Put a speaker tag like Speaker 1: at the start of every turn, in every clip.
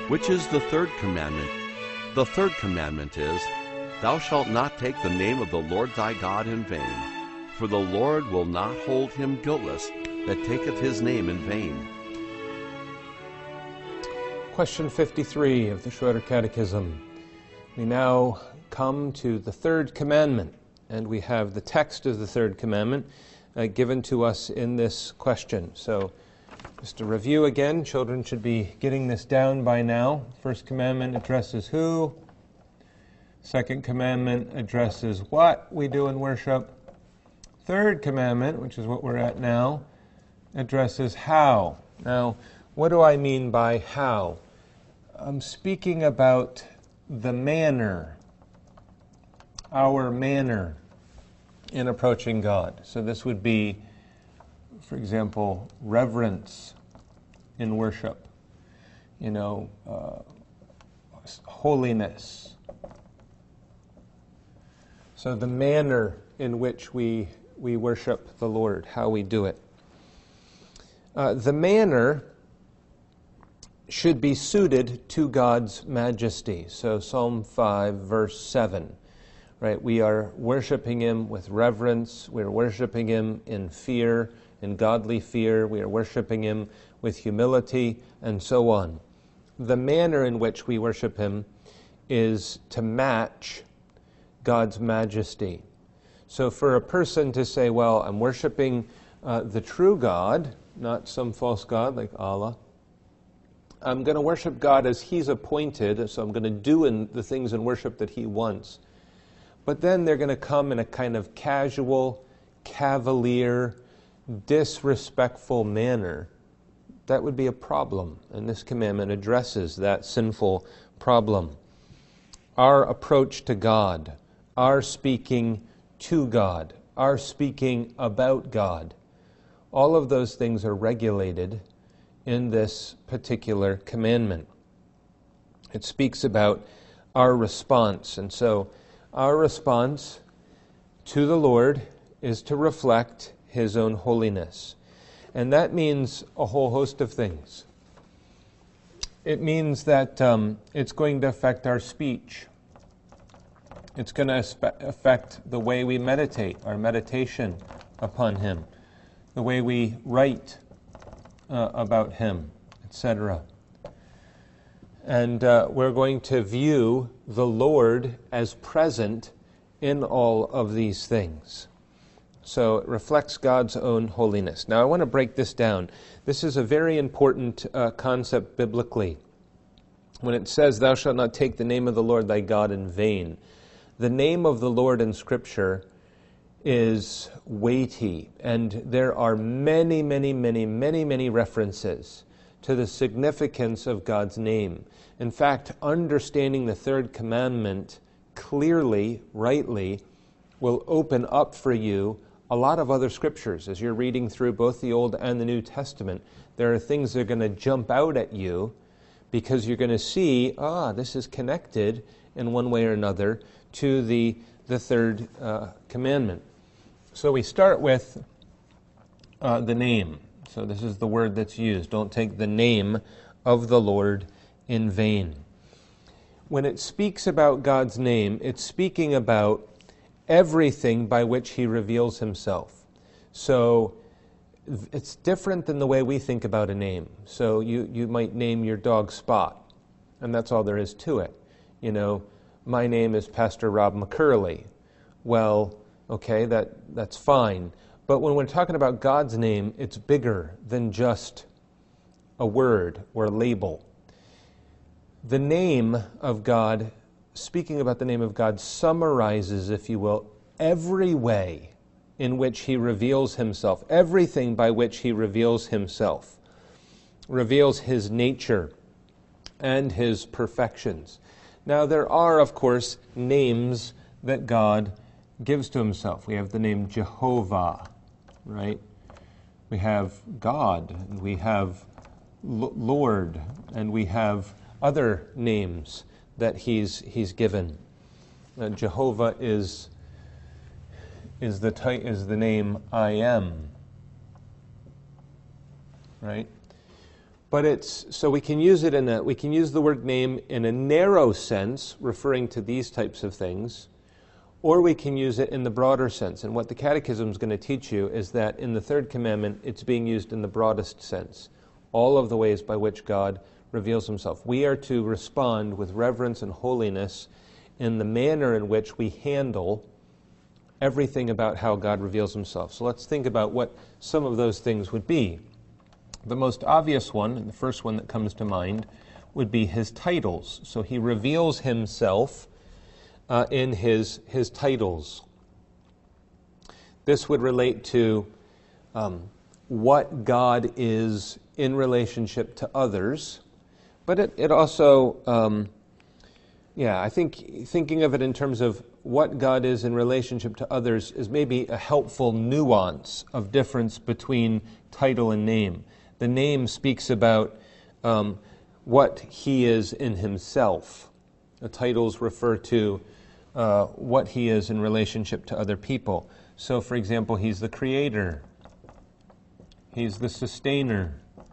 Speaker 1: Which is the third commandment? The third commandment is, Thou shalt not take the name of the Lord thy God in vain, for the Lord will not hold him guiltless that taketh his name in vain.
Speaker 2: Question 53 of the Schroeder Catechism. We now come to the third commandment, and we have the text of the third commandment given to us in this question. So, just to review again, children should be getting this down by now. First commandment addresses who. Second commandment addresses what we do in worship. Third commandment, which is what we're at now, addresses how. Now, what do I mean by how? I'm speaking about the manner, our manner in approaching God. So this would be, for example, reverence in worship, holiness. So the manner in which we worship the Lord, how we do it. The manner should be suited to God's majesty. So Psalm 5, verse 7. Right, we are worshiping him with reverence. We are worshiping him in fear, in godly fear. We are worshiping him with humility, and so on. The manner in which we worship him is to match God's majesty. So for a person to say, well, I'm worshiping the true God, not some false god like Allah. I'm going to worship God as he's appointed, so I'm going to do the things in worship that he wants. But then they're going to come in a kind of casual, cavalier, disrespectful manner. That would be a problem, and this commandment addresses that sinful problem. Our approach to God, our speaking to God, our speaking about God, all of those things are regulated in this particular commandment. It speaks about our response, and so our response to the Lord is to reflect his own holiness. And that means a whole host of things. It means that it's going to affect our speech. It's going to affect the way we meditate, our meditation upon him, the way we write about him, etc. And we're going to view the Lord as present in all of these things. So it reflects God's own holiness. Now I want to break this down. This is a very important concept biblically. When it says, thou shalt not take the name of the Lord thy God in vain, the name of the Lord in Scripture is weighty, and there are many, many, many, many, many references to the significance of God's name. In fact, understanding the third commandment clearly, rightly, will open up for you a lot of other scriptures. As you're reading through both the Old and the New Testament, there are things that are going to jump out at you because you're going to see, this is connected in one way or another to the third commandment. So we start with the name. So this is the word that's used. Don't take the name of the Lord in vain. When it speaks about God's name, it's speaking about everything by which he reveals himself. So it's different than the way we think about a name. So you might name your dog Spot, and that's all there is to it. My name is Pastor Rob McCurley. Well, okay, that's fine. But when we're talking about God's name, it's bigger than just a word or a label. The name of God, speaking about the name of God, summarizes, if you will, every way in which he reveals himself, everything by which he reveals himself, reveals his nature and his perfections. Now, there are, of course, names that God gives to himself. We have the name Jehovah, right? We have God, and we have Lord, and we have other names that he's given. Jehovah is the name I am, right? But so we can use we can use the word name in a narrow sense, referring to these types of things, or we can use it in the broader sense. And what the Catechism is going to teach you is that in the third commandment, it's being used in the broadest sense. All of the ways by which God reveals himself. We are to respond with reverence and holiness in the manner in which we handle everything about how God reveals himself. So let's think about what some of those things would be. The most obvious one, and the first one that comes to mind, would be his titles. So he reveals himself in his titles. This would relate to what God is in relationship to others, but it also, I think thinking of it in terms of what God is in relationship to others is maybe a helpful nuance of difference between title and name. The name speaks about what he is in himself. The titles refer to what he is in relationship to other people. So, for example, he's the creator. He's the sustainer.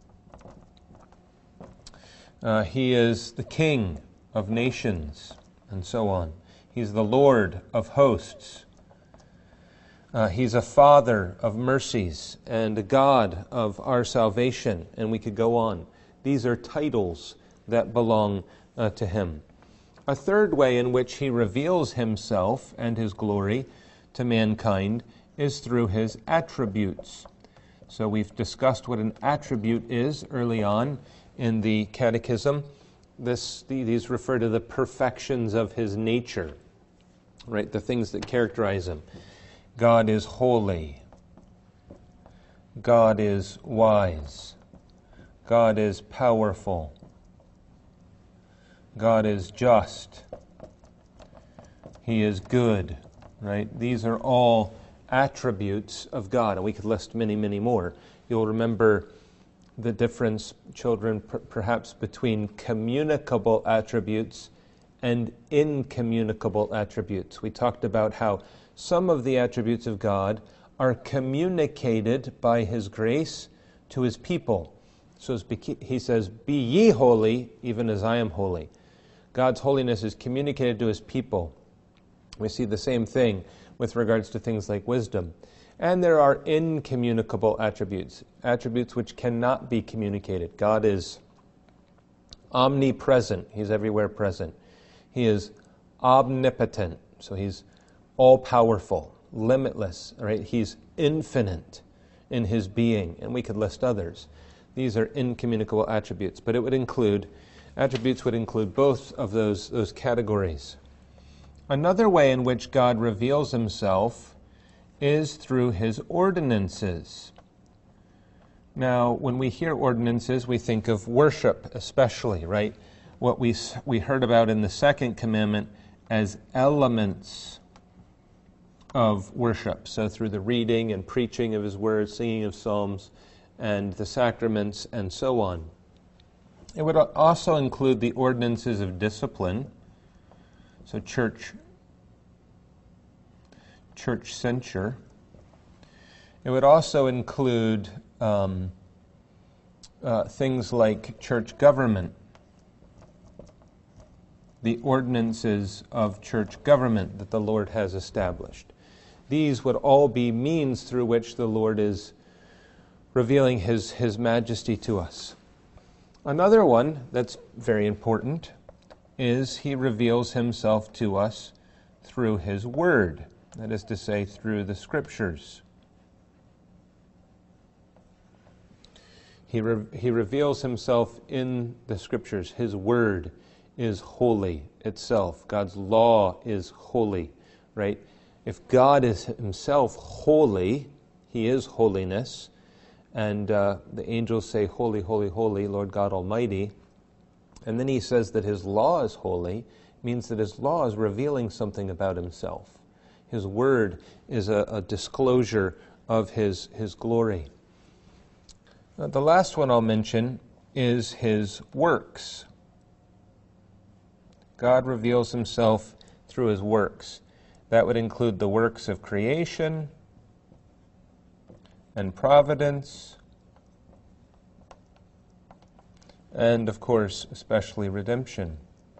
Speaker 2: He is the king of nations, and so on. He's the Lord of hosts. He's a Father of mercies and a God of our salvation, and we could go on. These are titles that belong to him. A third way in which he reveals himself and his glory to mankind is through his attributes. So we've discussed what an attribute is early on in the Catechism. These refer to the perfections of his nature, right? The things that characterize him. God is holy. God is wise. God is powerful. God is just. He is good, right? These are all attributes of God, and we could list many, many more. You'll remember the difference, children, perhaps between communicable attributes and incommunicable attributes. We talked about how some of the attributes of God are communicated by his grace to his people. So he says, "Be ye holy, even as I am holy." God's holiness is communicated to his people. We see the same thing with regards to things like wisdom. And there are incommunicable attributes, attributes which cannot be communicated. God is omnipresent. He's everywhere present. He is omnipotent. So he's all-powerful, limitless. Right? He's infinite in his being. And we could list others. These are incommunicable attributes. But attributes would include both of those categories. Another way in which God reveals himself is through his ordinances. Now, when we hear ordinances, we think of worship especially, right? What we heard about in the second commandment as elements of worship. So through the reading and preaching of his words, singing of psalms, and the sacraments, and so on. It would also include the ordinances of discipline, so church censure. It would also include things like church government, the ordinances of church government that the Lord has established. These would all be means through which the Lord is revealing his majesty to us. Another one that's very important is he reveals himself to us through his word, that is to say, through the Scriptures. He reveals himself in the Scriptures. His word is holy itself. God's law is holy, right? If God is himself holy, he is holiness, and the angels say, "Holy, holy, holy, Lord God Almighty." And then he says that his law is holy, means that his law is revealing something about himself. His word is a disclosure of his glory. Now, the last one I'll mention is his works. God reveals himself through his works. That would include the works of creation and providence and of course, especially redemption.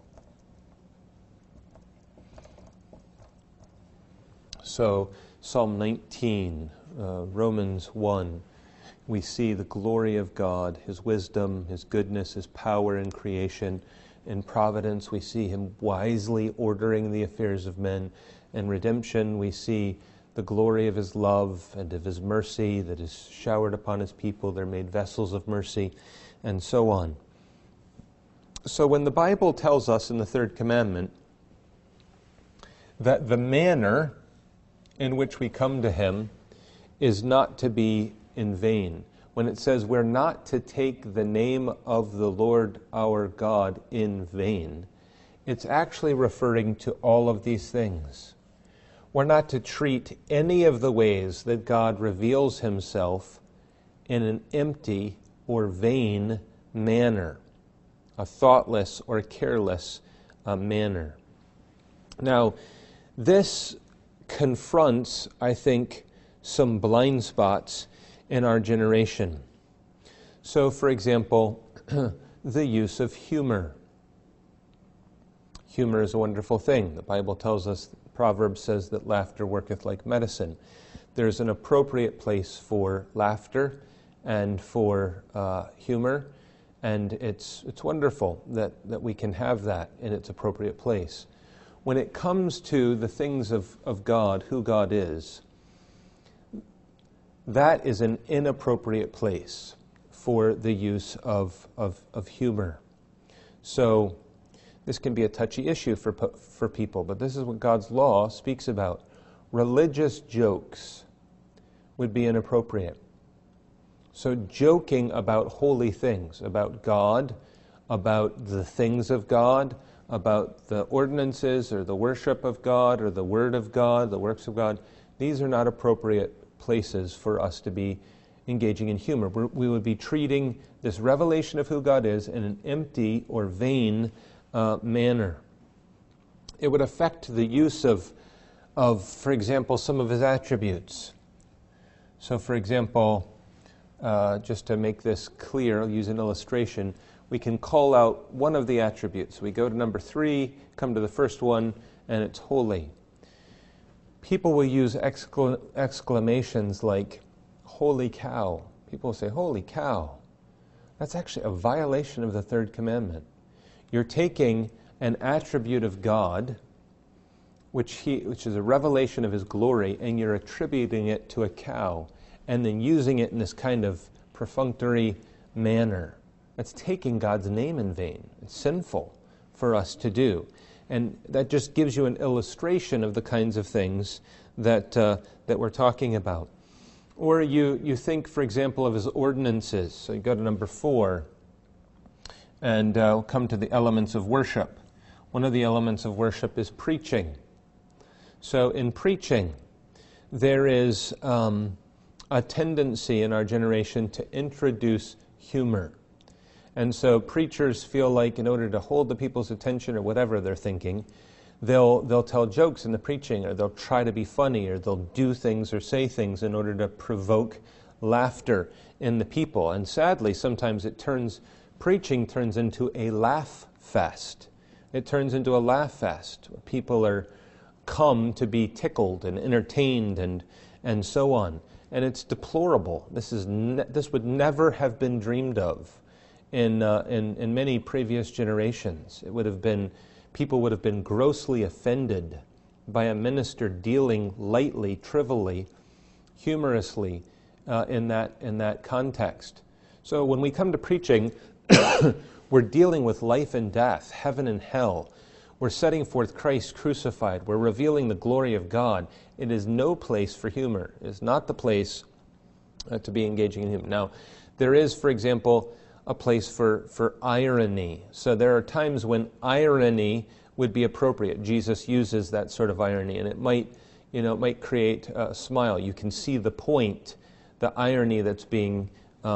Speaker 2: So, Psalm 19, Romans 1, we see the glory of God, His wisdom, His goodness, His power in creation. In providence, we see Him wisely ordering the affairs of men. In redemption, we see the glory of His love and of His mercy that is showered upon His people. They're made vessels of mercy, and so on. So when the Bible tells us in the third commandment that the manner in which we come to Him is not to be in vain, when it says we're not to take the name of the Lord our God in vain, it's actually referring to all of these things. We're not to treat any of the ways that God reveals Himself in an empty or vain manner, a thoughtless or careless manner. Now, this confronts, I think, some blind spots in our generation. So, for example, the use of humor. Humor is a wonderful thing. The Bible tells us, Proverbs says that laughter worketh like medicine. There's an appropriate place for laughter and for humor, and it's wonderful that we can have that in its appropriate place. When it comes to the things of God, who God is, that is an inappropriate place for the use of humor. So this can be a touchy issue for people, but this is what God's law speaks about. Religious jokes would be inappropriate. So joking about holy things, about God, about the things of God, about the ordinances or the worship of God or the Word of God, the works of God, these are not appropriate places for us to be engaging in humor. We would be treating this revelation of who God is in an empty or vain manner. It would affect the use of, for example, some of His attributes. So, for example, just to make this clear, I'll use an illustration. We can call out one of the attributes. We go to number 3, come to the first one, and it's holy. People will use exclamations like, holy cow. People will say, holy cow. That's actually a violation of the third commandment. You're taking an attribute of God, which is a revelation of His glory, and you're attributing it to a cow, and then using it in this kind of perfunctory manner. That's taking God's name in vain. It's sinful for us to do. And that just gives you an illustration of the kinds of things that we're talking about. Or you think, for example, of His ordinances. So you go to number 4, and we'll come to the elements of worship. One of the elements of worship is preaching. So in preaching, there is a tendency in our generation to introduce humor. And so preachers feel like in order to hold the people's attention or whatever they're thinking, they'll tell jokes in the preaching, or they'll try to be funny, or they'll do things or say things in order to provoke laughter in the people. And sadly, sometimes preaching turns into a laugh fest. It turns into a laugh fest. People are come to be tickled and entertained and so on. And it's deplorable. This would never have been dreamed of in many previous generations. People would have been grossly offended by a minister dealing lightly, trivially, humorously in that context. So when we come to preaching, we're dealing with life and death, heaven and hell. We're setting forth Christ crucified. We're revealing the glory of God. It is no place for humor. It is not the place to be engaging in humor. Now, there is, for example, a place for irony. So there are times when irony would be appropriate. Jesus uses that sort of irony, and it might create a smile. You can see the point, the irony that's being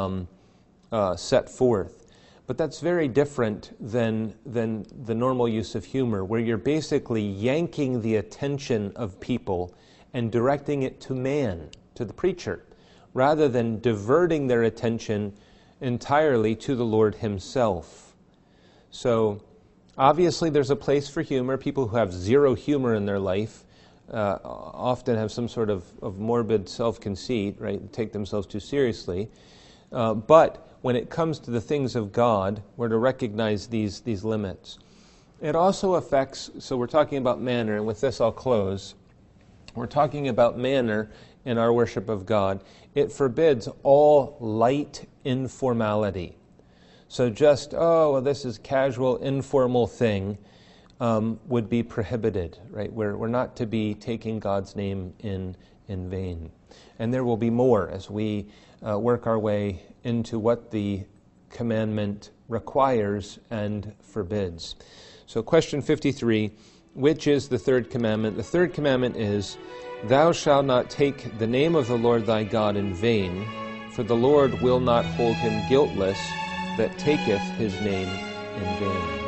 Speaker 2: set forth. But that's very different than the normal use of humor, where you're basically yanking the attention of people and directing it to man, to the preacher, rather than diverting their attention entirely to the Lord himself. So, obviously there's a place for humor. People who have zero humor in their life often have some sort of morbid self-conceit, right? Take themselves too seriously. But when it comes to the things of God, we're to recognize these limits. It also affects, so we're talking about manner, and with this I'll close. We're talking about manner in our worship of God. It forbids all light informality. So just, this is casual, informal thing, would be prohibited, right? We're not to be taking God's name in vain. And there will be more as we work our way into what the commandment requires and forbids. So question 53, which is the third commandment? The third commandment is, thou shalt not take the name of the Lord thy God in vain, for the Lord will not hold him guiltless that taketh his name in vain.